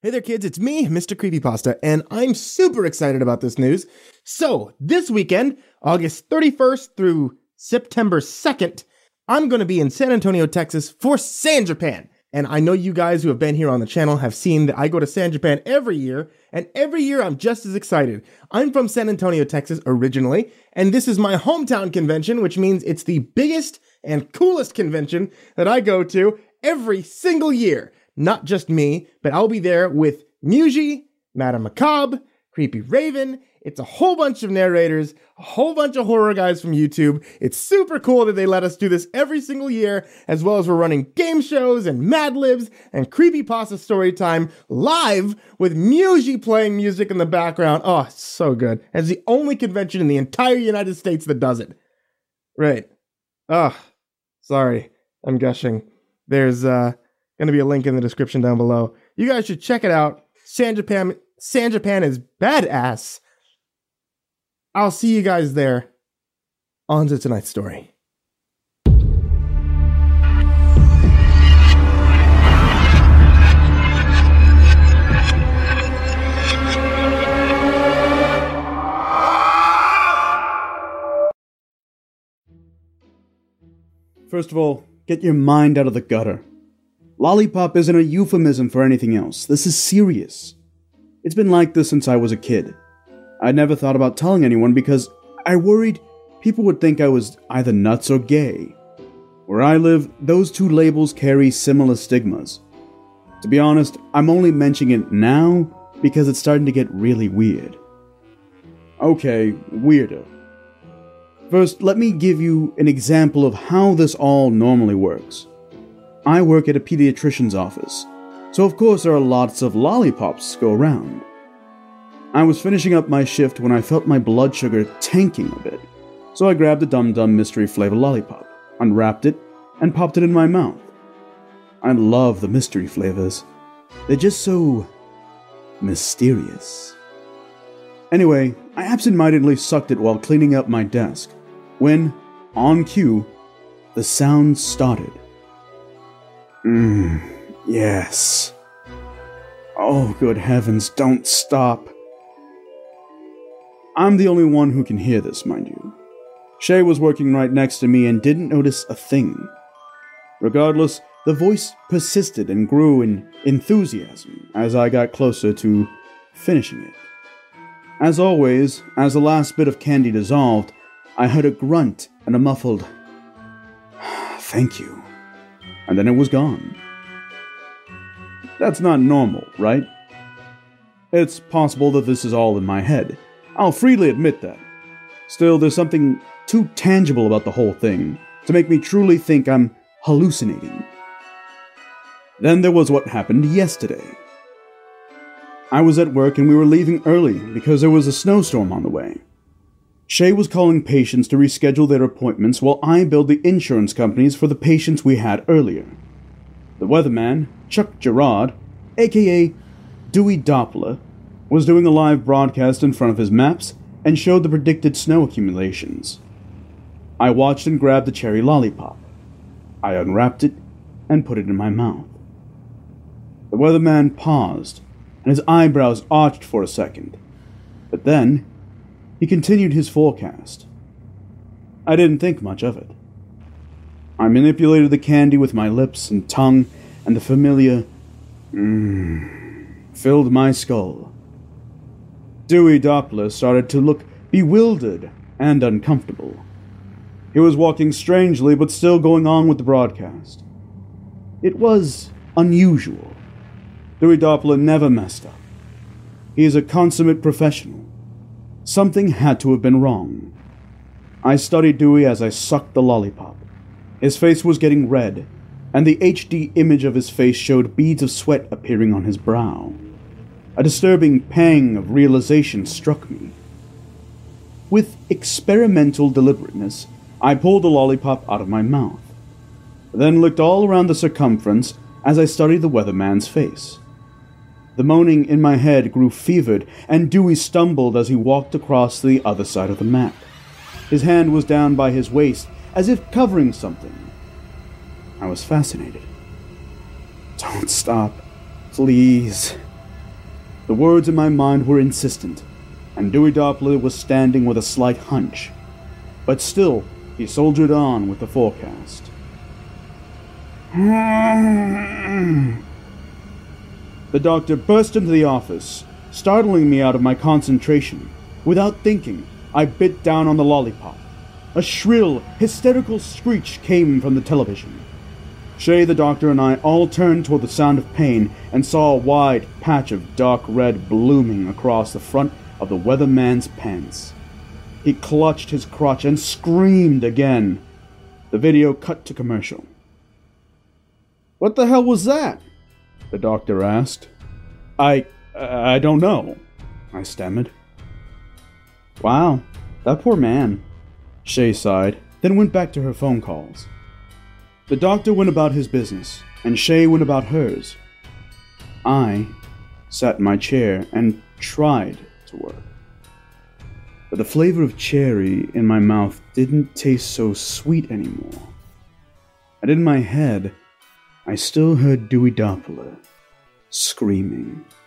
Hey there, kids, it's me, Mr. Creepypasta, and I'm super excited about this news. So, this weekend, August 31st through September 2nd, I'm going to be in San Antonio, Texas for San Japan. And I know you guys who have been here on the channel have seen that I go to San Japan every year, and every year I'm just as excited. I'm from San Antonio, Texas originally, and this is my hometown convention, which means it's the biggest and coolest convention that I go to every single year. Not just me, but I'll be there with Muji, Madame Macabre, Creepy Raven. It's a whole bunch of narrators, a whole bunch of horror guys from YouTube. It's super cool that they let us do this every single year, as well as we're running game shows and Mad Libs and Creepypasta story time live with Muji playing music in the background. Oh, it's so good. It's the only convention in the entire United States that does it. Right. Sorry. I'm gushing. There's, going to be a link in the description down below. You guys should check it out. San Japan is badass. I'll see you guys there. On to tonight's story. First of all, get your mind out of the gutter. Lollipop isn't a euphemism for anything else. This is serious. It's been like this since I was a kid. I never thought about telling anyone because I worried people would think I was either nuts or gay. Where I live, those two labels carry similar stigmas. To be honest, I'm only mentioning it now because it's starting to get really weird. Okay, weirder. First, let me give you an example of how this all normally works. I work at a pediatrician's office, so of course there are lots of lollipops to go around. I was finishing up my shift when I felt my blood sugar tanking a bit, so I grabbed a Dum Dum mystery flavor lollipop, unwrapped it, and popped it in my mouth. I love the mystery flavors. They're just so mysterious. Anyway, I absentmindedly sucked it while cleaning up my desk, when, on cue, the sound started. Yes. Oh, good heavens, don't stop. I'm the only one who can hear this, mind you. Shay was working right next to me and didn't notice a thing. Regardless, the voice persisted and grew in enthusiasm as I got closer to finishing it. As always, as the last bit of candy dissolved, I heard a grunt and a muffled, "Thank you." And then it was gone. That's not normal, right? It's possible that this is all in my head. I'll freely admit that. Still, there's something too tangible about the whole thing to make me truly think I'm hallucinating. Then there was what happened yesterday. I was at work and we were leaving early because there was a snowstorm on the way. Shay was calling patients to reschedule their appointments while I billed the insurance companies for the patients we had earlier. The weatherman, Chuck Gerard, aka Dewey Doppler, was doing a live broadcast in front of his maps and showed the predicted snow accumulations. I watched and grabbed the cherry lollipop. I unwrapped it and put it in my mouth. The weatherman paused, and his eyebrows arched for a second. But then, he continued his forecast. I didn't think much of it. I manipulated the candy with my lips and tongue, and the familiar filled my skull. Dewey Doppler started to look bewildered and uncomfortable. He was walking strangely, but still going on with the broadcast. It was unusual. Dewey Doppler never messed up. He is a consummate professional. Something had to have been wrong. I studied Dewey as I sucked the lollipop. His face was getting red, and the HD image of his face showed beads of sweat appearing on his brow. A disturbing pang of realization struck me. With experimental deliberateness, I pulled the lollipop out of my mouth, then looked all around the circumference as I studied the weatherman's face. The moaning in my head grew fevered, and Dewey stumbled as he walked across to the other side of the map. His hand was down by his waist, as if covering something. I was fascinated. "Don't stop, please," The words in my mind were insistent, and Dewey Doppler was standing with a slight hunch. But still, he soldiered on with the forecast. The doctor burst into the office, startling me out of my concentration. Without thinking, I bit down on the lollipop. A shrill, hysterical screech came from the television. Shay, the doctor, and I all turned toward the sound of pain and saw a wide patch of dark red blooming across the front of the weatherman's pants. He clutched his crotch and screamed again. The video cut to commercial. "What the hell was that?" the doctor asked. I don't know," I stammered. "Wow, that poor man," Shay sighed, then went back to her phone calls. The doctor went about his business, and Shay went about hers. I sat in my chair and tried to work. But the flavor of cherry in my mouth didn't taste so sweet anymore. And in my head, I still heard Dewey Doppler screaming.